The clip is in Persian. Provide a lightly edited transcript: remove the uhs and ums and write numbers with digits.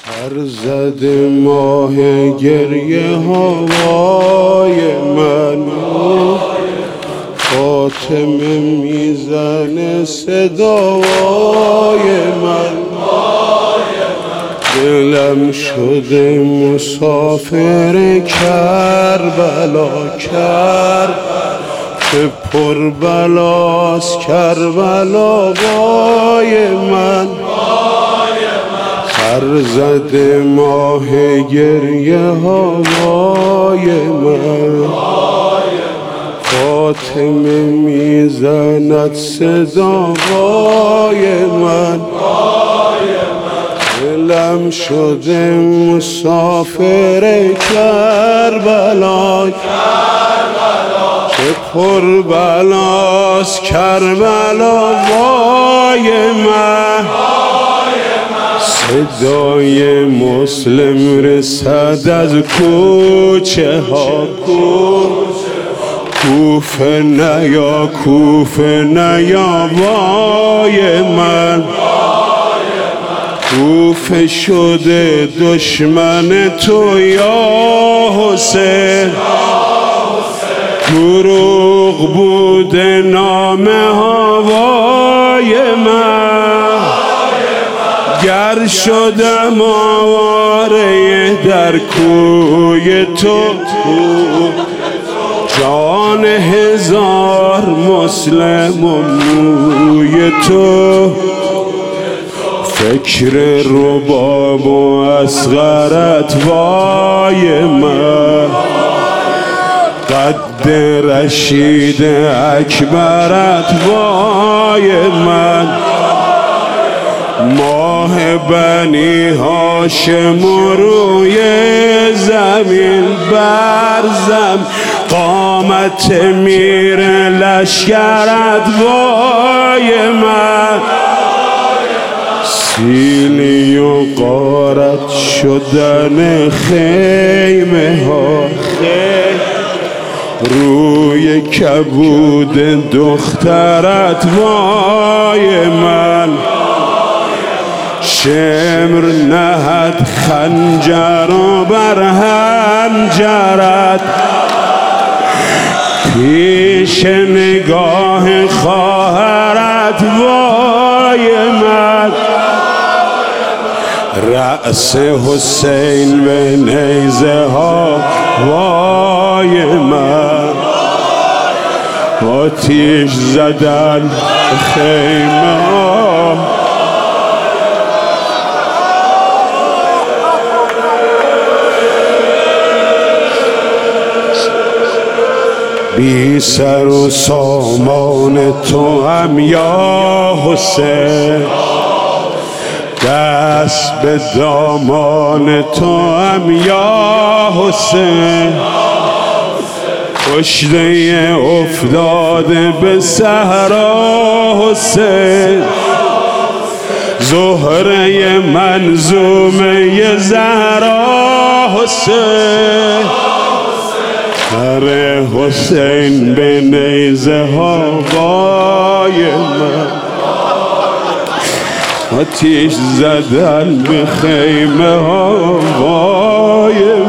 هر زد ماه گریه هوای من، فاطمه میزنه صدای من. دلم شده مسافر کربلا، که پر بلاست کربلا وای من. هر زد ماه گریه هوای من، فاطمه میزند صدای من. دلم شده مسافر کربلا، که پر بلاست کربلا وای من. صدای مسلم رسد از کوچه ها، کوفه نیا کوفه نیا وای من. کوفه شده دشمن تو یا حسین، دروغ بوده نامه ها وای من. گر شدم آواره در کوی تو، جان هزار مسلم و موی تو. فکر رباب و اصغرت وای من، قد رشید اکبرت وای من. ماه بنی هاشم روی زمین برزم، قامت میر لشکرت وای من. سیلی و غارت شدن خیمه ها، روی کبود دخترت وای من. شمر نهد خنجر و بر حنجرت، پیش نگاه خواهرت وای من. رأس حسین به نیزه ها وای من. آتیش زدن خیمه ها، بی سر و سامان تو هم یا حسین، دست به دامان تو هم یا حسین. کشته افتاده به صحرا حسین، زهره منظومه زهرا حسین. هر حسین به نیزه ها وای من، آتیش زدن به خیمه ها وای